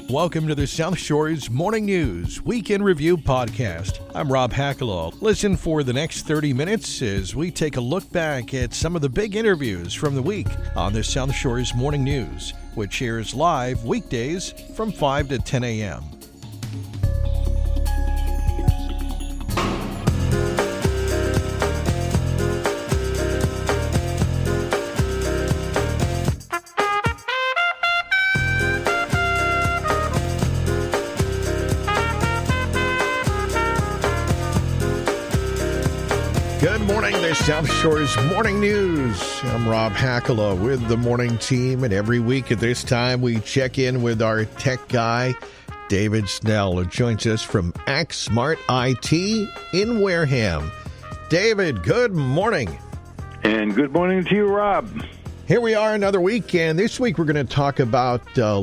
Welcome to the South Shore's Morning News Weekend Review Podcast. I'm Rob Hackalaw. Listen for the next 30 minutes as we take a look back at some of the big interviews from the week on the South Shore's Morning News, which airs live weekdays from 5 to 10 a.m. Good morning, the South Shore's Morning News. I'm Rob Hackalaw with the morning team, and every week at this time we check in with our tech guy, David Snell, who joins us from ActSmart IT in Wareham. David, good morning. And good morning to you, Rob. Here we are another week, and this week we're going to talk about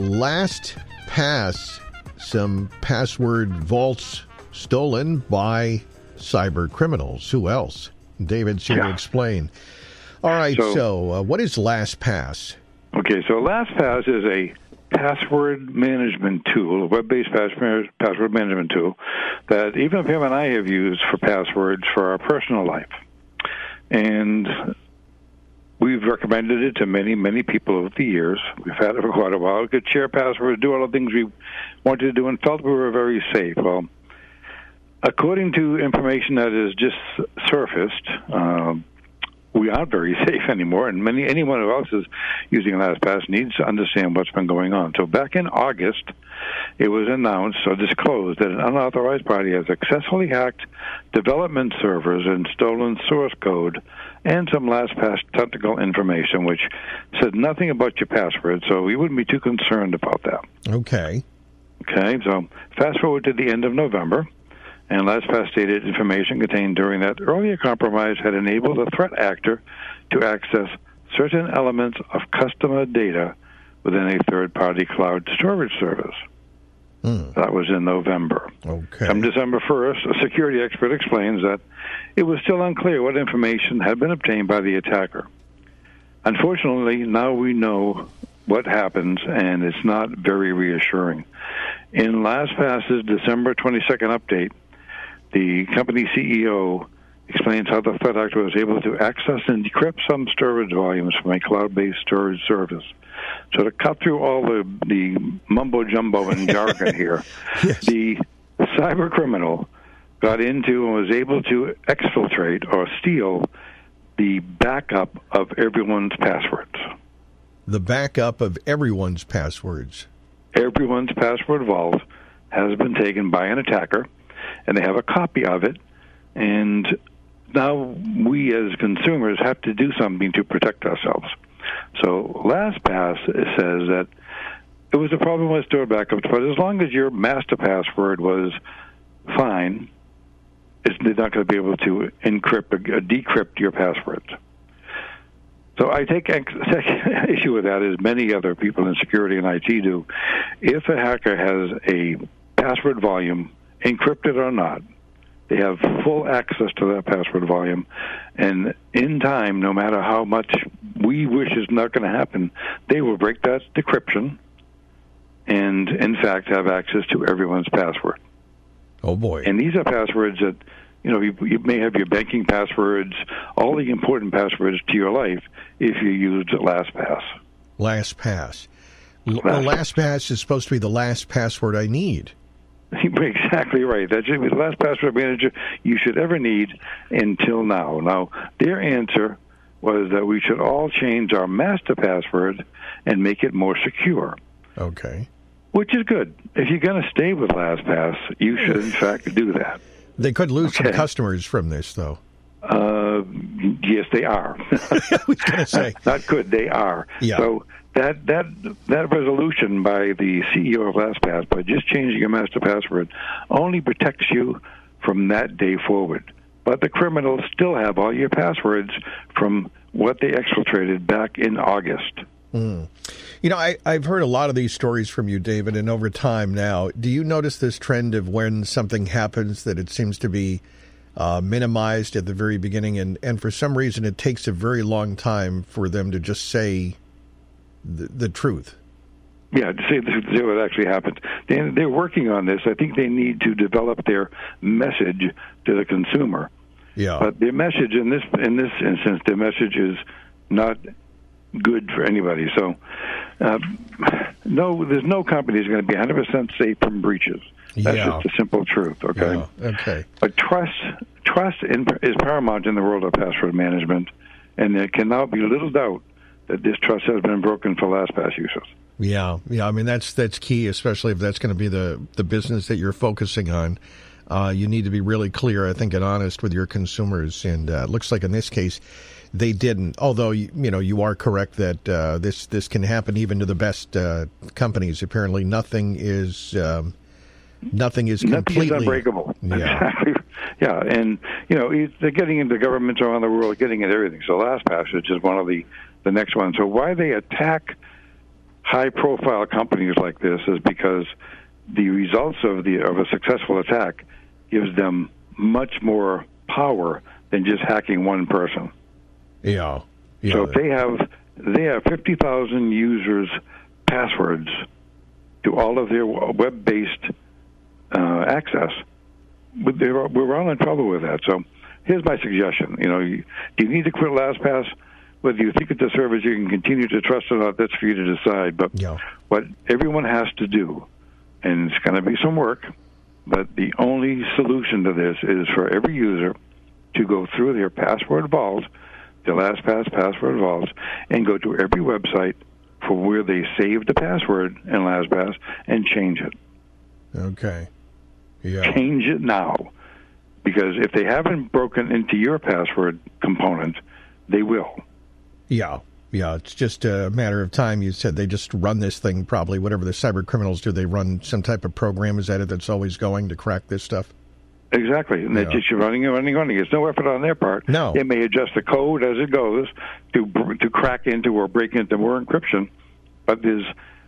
LastPass, some password vaults stolen by cyber criminals. Who else? David's here to explain. All right, so what is LastPass? Okay, so LastPass is a password management tool, a web-based password management tool that even Pam and I have used for passwords for our personal life. And we've recommended it to many, many people over the years. We've had it for quite a while. We could share passwords, do all the things we wanted to do, and felt we were very safe. Well, according to information that is just surfaced, we aren't very safe anymore, and anyone who else is using LastPass needs to understand what's been going on. So back in August, it was announced or disclosed that an unauthorized party has successfully hacked development servers and stolen source code and some LastPass technical information, which said nothing about your password, so we wouldn't be too concerned about that. Okay, so fast forward to the end of November, and LastPass stated information contained during that earlier compromise had enabled a threat actor to access certain elements of customer data within a third-party cloud storage service. That was in November. Okay. On December 1st, a security expert explains that it was still unclear what information had been obtained by the attacker. Unfortunately, now we know what happens, and it's not very reassuring. In LastPass's December 22nd update, the company CEO explains how the threat actor was able to access and decrypt some storage volumes from a cloud-based storage service. So to cut through all the mumbo-jumbo and jargon here, Yes. The cyber criminal got into and was able to exfiltrate or steal the backup of everyone's passwords. The backup of everyone's passwords. Everyone's password vault has been taken by an attacker, and they have a copy of it, and now we as consumers have to do something to protect ourselves. So LastPass says that it was a problem with stored backups, but as long as your master password was fine, they're not going to be able to encrypt or decrypt your passwords. So I take issue with that, as many other people in security and IT do. If a hacker has a password volume, encrypted or not, they have full access to that password volume, and in time, no matter how much we wish is not going to happen, they will break that decryption and, in fact, have access to everyone's password. Oh, boy. And these are passwords that, you may have your banking passwords, all the important passwords to your life if you used LastPass. LastPass. LastPass is supposed to be the last password I need. Exactly right. That should be the last password manager you should ever need until now. Now, their answer was that we should all change our master password and make it more secure. Okay. Which is good. If you're going to stay with LastPass, you should, in fact, do that. They could lose some customers from this, though. Yes, they are. I was going to say. Not could, they are. Yeah. So that resolution by the CEO of LastPass, by just changing your master password, only protects you from that day forward. But the criminals still have all your passwords from what they exfiltrated back in August. I've heard a lot of these stories from you, David, and over time now, do you notice this trend of when something happens that it seems to be minimized at the very beginning, and for some reason it takes a very long time for them to just say the truth? Yeah, to see what actually happens. They're working on this. I think they need to develop their message to the consumer. Yeah. But their message in this instance, their message is not good for anybody. So, no, there's no company that's going to be 100% safe from breaches. That's just the simple truth. Okay. Yeah. Okay. But trust is paramount in the world of password management, and there cannot be little doubt that this trust has been broken for LastPass users. Yeah. I mean, that's key, especially if that's going to be the business that you're focusing on. You need to be really clear, I think, and honest with your consumers. And it looks like in this case, they didn't. Although you are correct that this can happen even to the best companies. Apparently, nothing is completely unbreakable. Yeah. Exactly. Yeah, and they're getting into governments around the world, getting into everything. So LastPass is just one of the next ones. So why they attack high-profile companies like this is because the results of a successful attack gives them much more power than just hacking one person. Yeah. So if they have 50,000 users' passwords to all of their web-based access, we're all in trouble with that. So here's my suggestion. Do you need to quit LastPass? Whether you think it's a service you can continue to trust or not, that's for you to decide. But what everyone has to do, and it's going to be some work, but the only solution to this is for every user to go through their password vault, their LastPass password vaults, and go to every website for where they saved the password in LastPass and change it. Okay. Yeah. Change it now. Because if they haven't broken into your password component, they will. Yeah, it's just a matter of time. You said they just run this thing probably, whatever the cyber criminals do, they run some type of program, is that it, that's always going to crack this stuff? Exactly, and they're just running. It's no effort on their part. No. They may adjust the code as it goes to crack into or break into more encryption, but we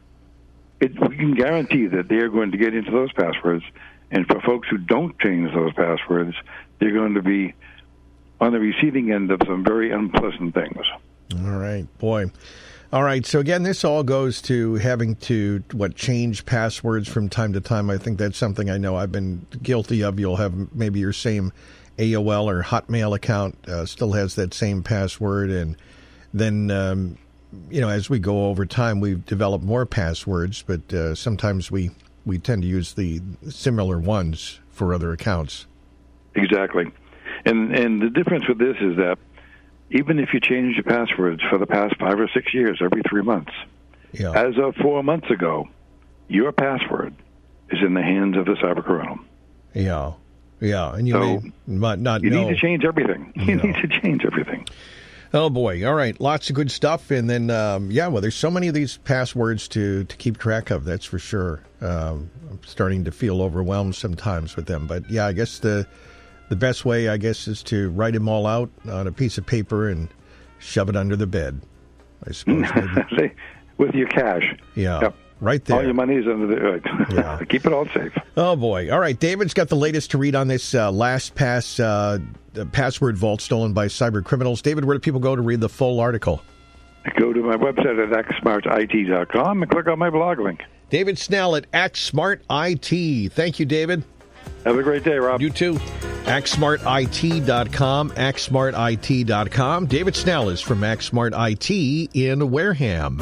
can guarantee that they are going to get into those passwords, and for folks who don't change those passwords, they're going to be on the receiving end of some very unpleasant things. All right, boy. All right, so again, this all goes to having to, change passwords from time to time. I think that's something I know I've been guilty of. You'll have maybe your same AOL or Hotmail account still has that same password. And then, as we go over time, we've developed more passwords, but sometimes we tend to use the similar ones for other accounts. Exactly. And the difference with this is that even if you change your passwords for the past 5 or 6 years, every 3 months, as of 4 months ago, your password is in the hands of the cybercriminal. Yeah, and you may not know. You need to change everything. You need to change everything. Oh, boy. All right, lots of good stuff. And then, there's so many of these passwords to keep track of, that's for sure. I'm starting to feel overwhelmed sometimes with them. But, I guess the best way, is to write them all out on a piece of paper and shove it under the bed, I suppose. Maybe. With your cash. Yeah, yep. Right there. All your money is under the Keep it all safe. Oh, boy. All right, David's got the latest to read on this LastPass password vault stolen by cyber criminals. David, where do people go to read the full article? Go to my website at axsmartit.com and click on my blog link. David Snell at AxSmartIT. Thank you, David. Have a great day, Rob. You too. AxSmartIT.com, AxSmartIT.com. David Snell is from AxSmart IT in Wareham.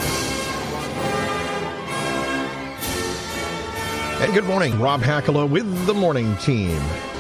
And good morning. Rob Hackala with the morning team.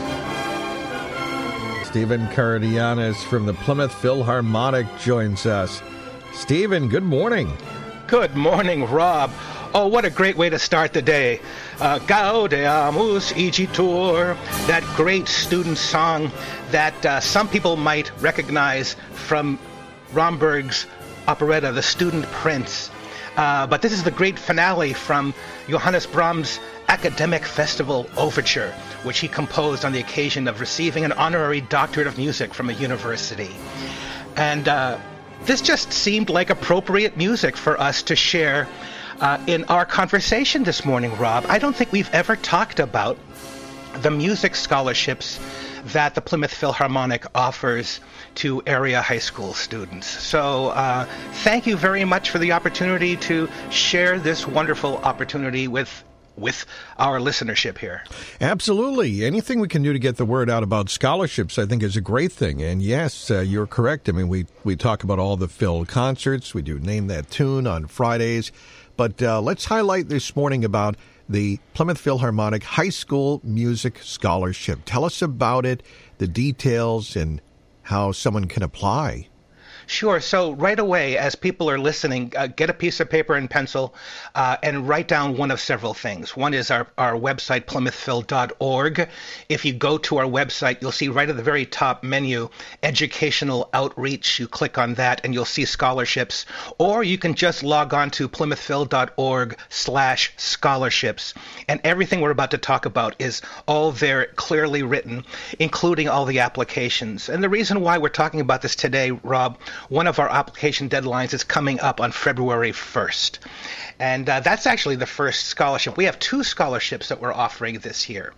Stephen Cardianis from the Plymouth Philharmonic joins us. Stephen, good morning. Good morning, Rob. Oh, what a great way to start the day. Gaudeamus igitur, that great student song that some people might recognize from Romberg's operetta, The Student Prince. But this is the great finale from Johannes Brahms' Academic Festival Overture, which he composed on the occasion of receiving an honorary doctorate of music from a university. And this just seemed like appropriate music for us to share in our conversation this morning, Rob. I don't think we've ever talked about the music scholarships that the Plymouth Philharmonic offers to area high school students. So thank you very much for the opportunity to share this wonderful opportunity with our listenership here. Absolutely. Anything we can do to get the word out about scholarships, I think, is a great thing. And yes, you're correct. I mean, we talk about all the Phil concerts. We do Name That Tune on Fridays. But let's highlight this morning about the Plymouth Philharmonic High School Music Scholarship. Tell us about it, the details, and how someone can apply. Sure. So right away, as people are listening, get a piece of paper and pencil and write down one of several things. One is our website, plymouthphil.org. If you go to our website, you'll see right at the very top menu, Educational Outreach. You click on that and you'll see scholarships. Or you can just log on to plymouthphil.org/scholarships. And everything we're about to talk about is all there clearly written, including all the applications. And the reason why we're talking about this today, Rob, one of our application deadlines is coming up on February 1st. And that's actually the first scholarship. We have 2 scholarships that we're offering this year.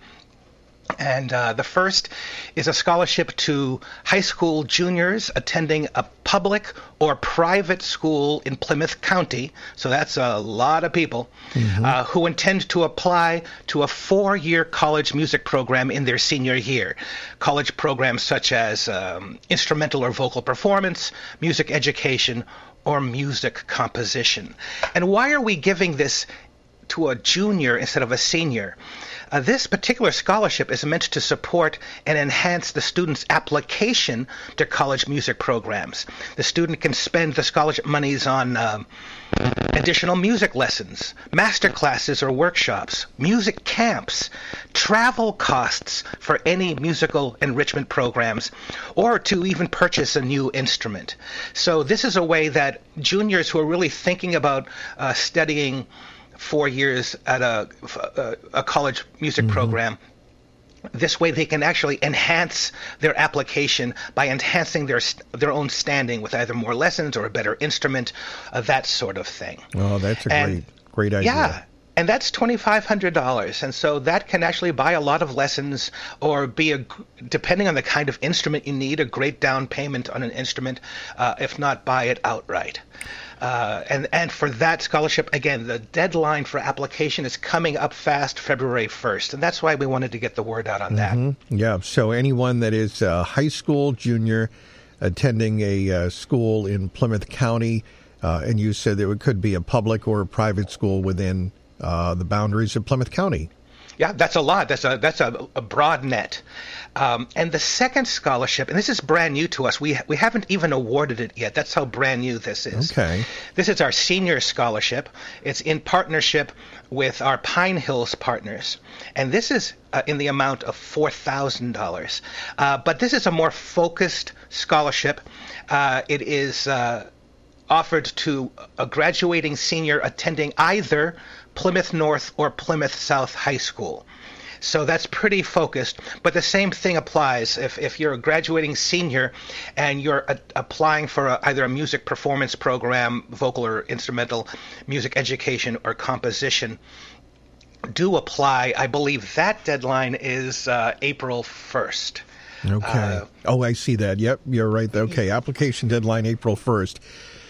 And the first is a scholarship to high school juniors attending a public or private school in Plymouth County. So that's a lot of people who intend to apply to a 4-year college music program in their senior year. College programs such as instrumental or vocal performance, music education, or music composition. And why are we giving this to a junior instead of a senior? This particular scholarship is meant to support and enhance the student's application to college music programs. The student can spend the scholarship monies on additional music lessons, master classes or workshops, music camps, travel costs for any musical enrichment programs, or to even purchase a new instrument. So this is a way that juniors who are really thinking about studying 4 years at a college music program, this way they can actually enhance their application by enhancing their own standing with either more lessons or a better instrument, that sort of thing. Oh, that's a great idea. Yeah. And that's $2,500. And so that can actually buy a lot of lessons or be, depending on the kind of instrument you need, a great down payment on an instrument, if not buy it outright. And for that scholarship, again, the deadline for application is coming up fast, February 1st. And that's why we wanted to get the word out on that. Yeah, so anyone that is a high school junior attending a school in Plymouth County, and you said there could be a public or a private school within the boundaries of Plymouth County. Yeah, that's a lot. That's a broad net. And the second scholarship, and this is brand new to us. We haven't even awarded it yet. That's how brand new this is. Okay. This is our senior scholarship. It's in partnership with our Pine Hills partners. And this is in the amount of $4,000. But this is a more focused scholarship. It is offered to a graduating senior attending either Plymouth North or Plymouth South High School. So that's pretty focused, but the same thing applies if you're a graduating senior and you're applying for either a music performance program, vocal or instrumental, music education or composition. Do apply. I believe that deadline is April 1st. Okay. I see that. Yep, you're right. Okay, application deadline April 1st.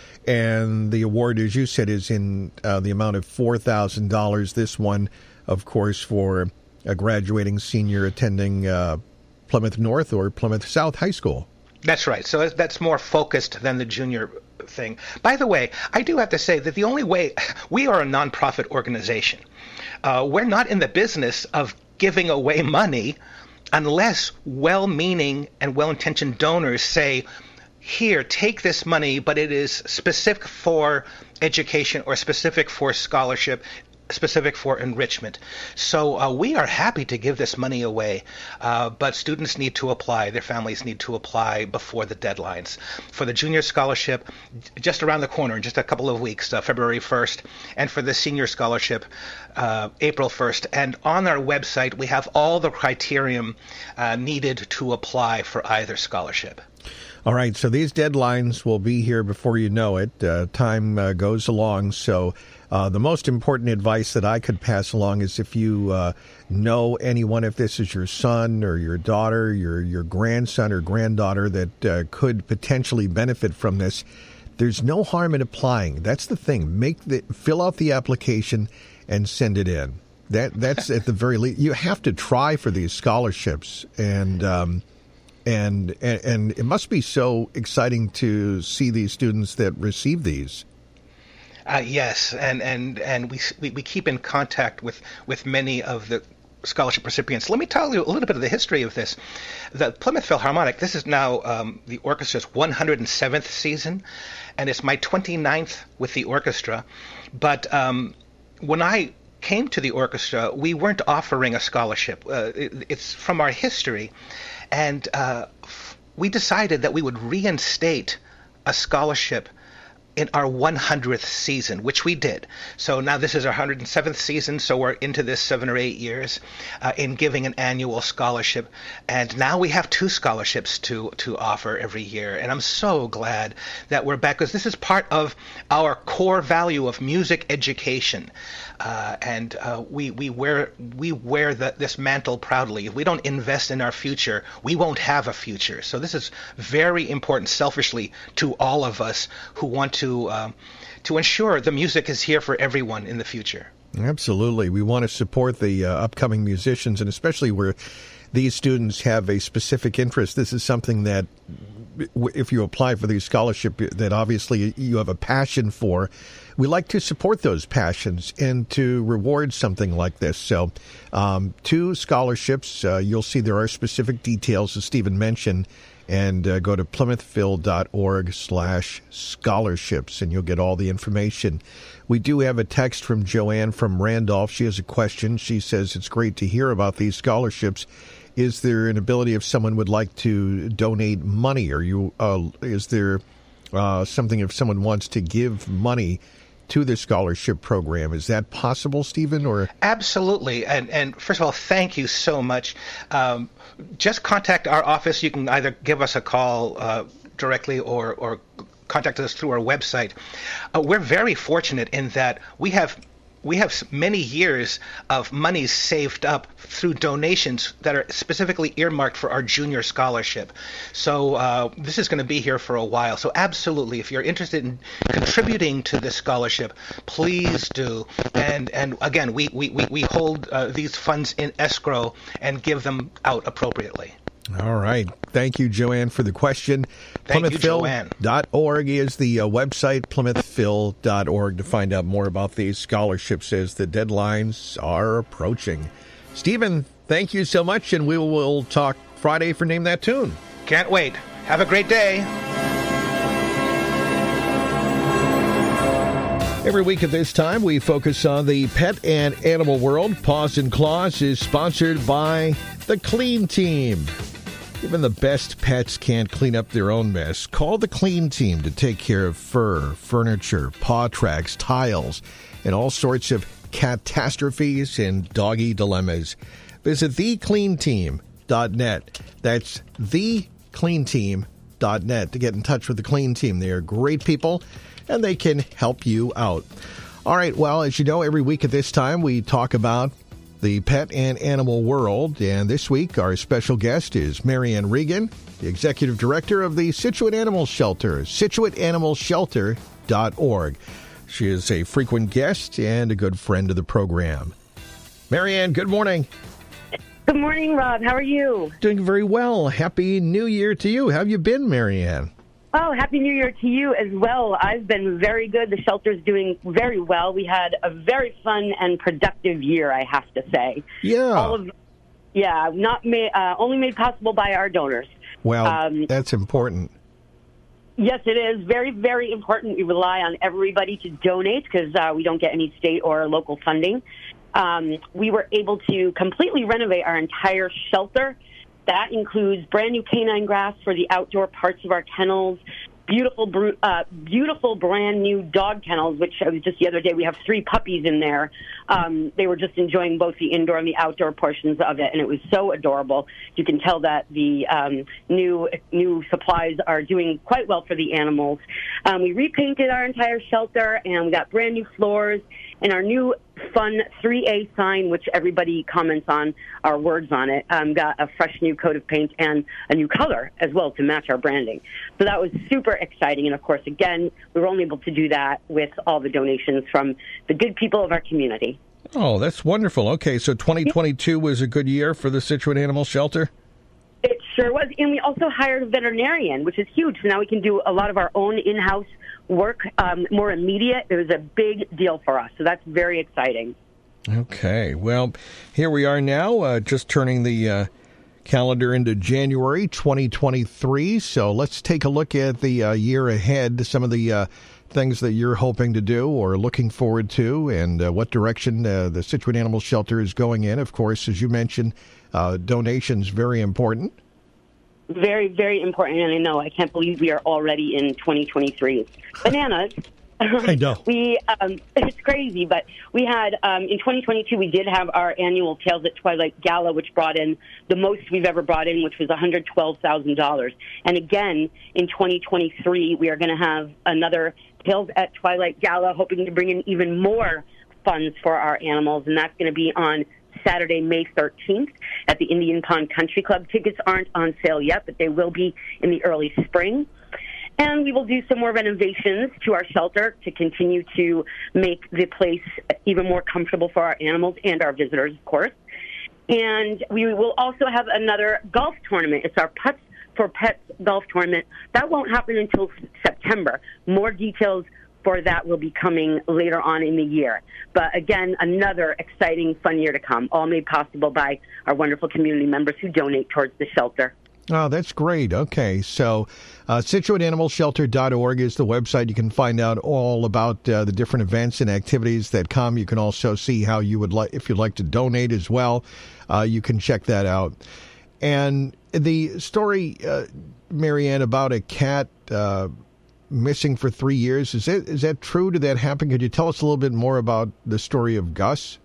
And the award, as you said, is in the amount of $4,000. This one, of course, for a graduating senior attending Plymouth North or Plymouth South High School. That's right. So that's more focused than the junior thing. By the way, I do have to say that the only way, we are a nonprofit organization. We're not in the business of giving away money unless well-meaning and well-intentioned donors say, here, take this money, but it is specific for education or specific for scholarship, specific for enrichment. So we are happy to give this money away, but students need to apply. Their families need to apply before the deadlines. For the junior scholarship, just around the corner in just a couple of weeks, February 1st, and for the senior scholarship, April 1st. And on our website, we have all the criterion needed to apply for either scholarship. All right, so these deadlines will be here before you know it. Time goes along, so the most important advice that I could pass along is if you know anyone, if this is your son or your daughter, your grandson or granddaughter that could potentially benefit from this, there's no harm in applying. That's the thing. Fill out the application and send it in. That's at the very least. You have to try for these scholarships, and it must be so exciting to see these students that receive these. Yes, and we keep in contact with many of the scholarship recipients. Let me tell you a little bit of the history of this. The Plymouth Philharmonic, this is now the orchestra's 107th season, and it's my 29th with the orchestra. But when I came to the orchestra, we weren't offering a scholarship. It's from our history, and we decided that we would reinstate a scholarship in our 100th season, which we did. So now this is our 107th season, so we're into this 7 or 8 years in giving an annual scholarship. And now we have 2 scholarships to offer every year. And I'm so glad that we're back, because this is part of our core value of music education. And we wear this mantle proudly. If we don't invest in our future, we won't have a future. So this is very important, selfishly, to all of us who want to ensure the music is here for everyone in the future. Absolutely. We want to support the upcoming musicians, and especially where these students have a specific interest. This is something that, if you apply for the scholarship, that obviously you have a passion for. We like to support those passions and to reward something like this. So 2 scholarships. You'll see there are specific details, as Stephen mentioned, and go to plymouthphil.org/scholarships, and you'll get all the information. We do have a text from Joanne from Randolph. She has a question. She says, it's great to hear about these scholarships. Is there an ability if someone would like to donate money? Is there something if someone wants to give money to the scholarship program? Is that possible, Stephen? Or absolutely. And first of all, thank you so much. Just contact our office. You can either give us a call directly or contact us through our website. We're very fortunate in that we have many years of money saved up through donations that are specifically earmarked for our junior scholarship. So this is going to be here for a while. So absolutely, if you're interested in contributing to this scholarship, please do. And again, we hold these funds in escrow and give them out appropriately. All right. Thank you, Joanne, for the question. Thank you, Joanne. PlymouthPhil.org is the website, PlymouthPhil.org, to find out more about these scholarships as the deadlines are approaching. Stephen, thank you so much, and we will talk Friday for Name That Tune. Can't wait. Have a great day. Every week at this time, we focus on the pet and animal world. Paws and Claws is sponsored by The Clean Team. Even the best pets can't clean up their own mess. Call The Clean Team to take care of fur, furniture, paw tracks, tiles, and all sorts of catastrophes and doggy dilemmas. Visit thecleanteam.net. That's thecleanteam.net to get in touch with The Clean Team. They are great people, and they can help you out. All right, well, as you know, every week at this time, we talk about the pet and animal world. And this week, our special guest is Marianne Regan, the Executive Director of the Scituate Animal Shelter, ScituateAnimalShelter.org. She is a frequent guest and a good friend of the program. Marianne, good morning. Good morning, Rob. How are you? Doing very well. Happy New Year to you. How have you been, Marianne? Oh, Happy New Year to you as well. I've been very good. The shelter's doing very well. We had a very fun and productive year, I have to say. Yeah. Only made possible by our donors. Well, that's important. Yes, it is. Very, very important. We rely on everybody to donate because we don't get any state or local funding. We were able to completely renovate our entire shelter. That includes brand new canine grass for the outdoor parts of our kennels, beautiful brand new dog kennels, which I was just the other day. We have 3 puppies in there. They were just enjoying both the indoor and the outdoor portions of it, and it was so adorable. You can tell that the new supplies are doing quite well for the animals. We repainted our entire shelter, and we got brand new floors, and our new fun 3A sign, which everybody comments on our words on it, got a fresh new coat of paint and a new color as well to match our branding. So that was super exciting. And, of course, again, we were only able to do that with all the donations from the good people of our community. Oh, that's wonderful. Okay, so 2022 was a good year for the Scituate Animal Shelter? It sure was. And we also hired a veterinarian, which is huge. So now we can do a lot of our own in-house work, more immediate. It was a big deal for us. So that's very exciting. Okay. Well, here we are now, just turning the calendar into January 2023. So let's take a look at the year ahead, some of the things that you're hoping to do or looking forward to, and what direction the Scituate Animal Shelter is going in. Of course, as you mentioned, donations very important. Very, very important. And I know, I can't believe we are already in 2023. Bananas. I know. It's crazy, but we had, in 2022, we did have our annual Tales at Twilight Gala, which brought in the most we've ever brought in, which was $112,000. And again, in 2023, we are going to have another Tales at Twilight Gala, hoping to bring in even more funds for our animals. And that's going to be on Saturday, May 13th at the Indian Pond Country Club. Tickets aren't on sale yet, but they will be in the early spring. And we will do some more renovations to our shelter to continue to make the place even more comfortable for our animals and our visitors, of course. And we will also have another golf tournament. It's our Putts for Pets golf tournament. That won't happen until September. More details for that will be coming later on in the year. But again, another exciting, fun year to come, all made possible by our wonderful community members who donate towards the shelter. Oh, that's great. Okay, so ScituateAnimalShelter.org is the website. You can find out all about the different events and activities that come. You can also see how you would like, if you'd like to donate as well. You can check that out. And the story, Marianne, about a cat missing for 3 years, is that true? Did that happen? Could you tell us a little bit more about the story of Gus?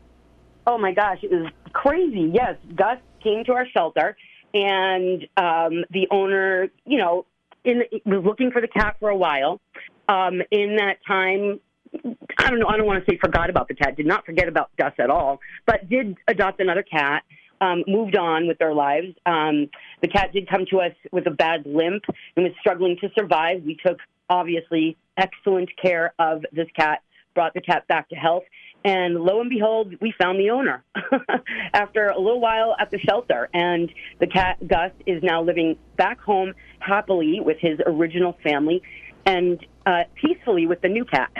Oh, my gosh, it was crazy. Yes, Gus came to our shelter, and the owner, was looking for the cat for a while. In that time, I don't want to say forgot about the cat, did not forget about Gus at all, but did adopt another cat, moved on with their lives. The cat did come to us with a bad limp and was struggling to survive. We took, obviously, excellent care of this cat, brought the cat back to health, and lo and behold, we found the owner after a little while at the shelter. And the cat, Gus, is now living back home happily with his original family and peacefully with the new cat.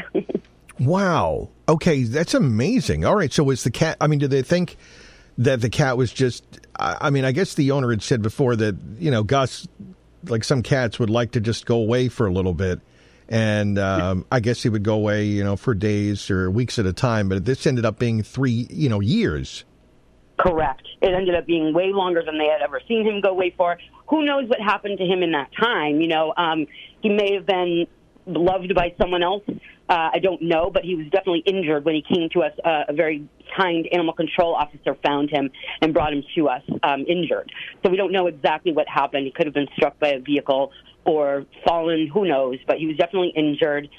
Wow. Okay, that's amazing. All right, so was the cat, did they think that the cat was just, I guess the owner had said before that, Gus, like some cats, would like to just go away for a little bit. And I guess he would go away, for days or weeks at a time. But this ended up being 3, years. Correct. It ended up being way longer than they had ever seen him go away for. Who knows what happened to him in that time? He may have been loved by someone else. I don't know, but he was definitely injured when he came to us. A very kind animal control officer found him and brought him to us injured. So we don't know exactly what happened. He could have been struck by a vehicle or fallen, who knows, but he was definitely injured,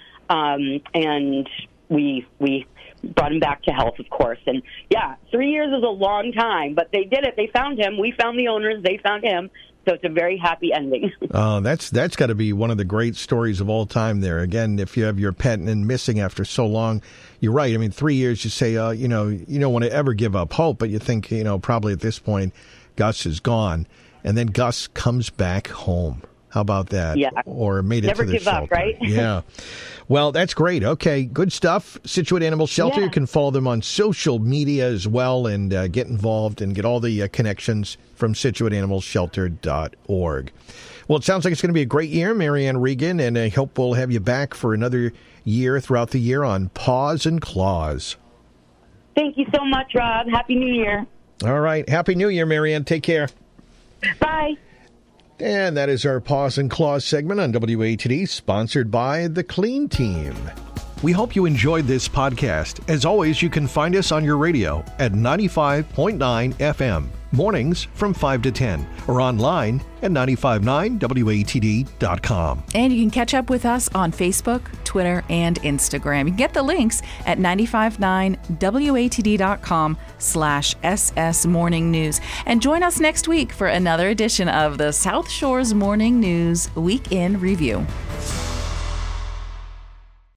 and we brought him back to health, of course. And, 3 years is a long time, but they did it. They found him. We found the owners. They found him. So it's a very happy ending. Oh, that's got to be one of the great stories of all time there. Again, if you have your pet and missing after so long, you're right. 3 years, you say, you don't want to ever give up hope, but you think, probably at this point, Gus is gone. And then Gus comes back home. How about that? Yeah. Or made it Never to the shelter. Never give up, right? Yeah. Well, that's great. Okay, good stuff. Scituate Animal Shelter. Yeah. You can follow them on social media as well and get involved and get all the connections from ScituateAnimalShelter.org. Well, it sounds like it's going to be a great year, Marianne Regan, and I hope we'll have you back for another year throughout the year on Paws and Claws. Thank you so much, Rob. Happy New Year. All right. Happy New Year, Marianne. Take care. Bye. And that is our Paws and Claws segment on WATD, sponsored by The Clean Team. We hope you enjoyed this podcast. As always, you can find us on your radio at 95.9 FM, mornings from 5 to 10, or online at 959watd.com. And you can catch up with us on Facebook, Twitter, and Instagram. You can get the links at 959watd.com/SS Morning News. And join us next week for another edition of the South Shores Morning News Week in Review.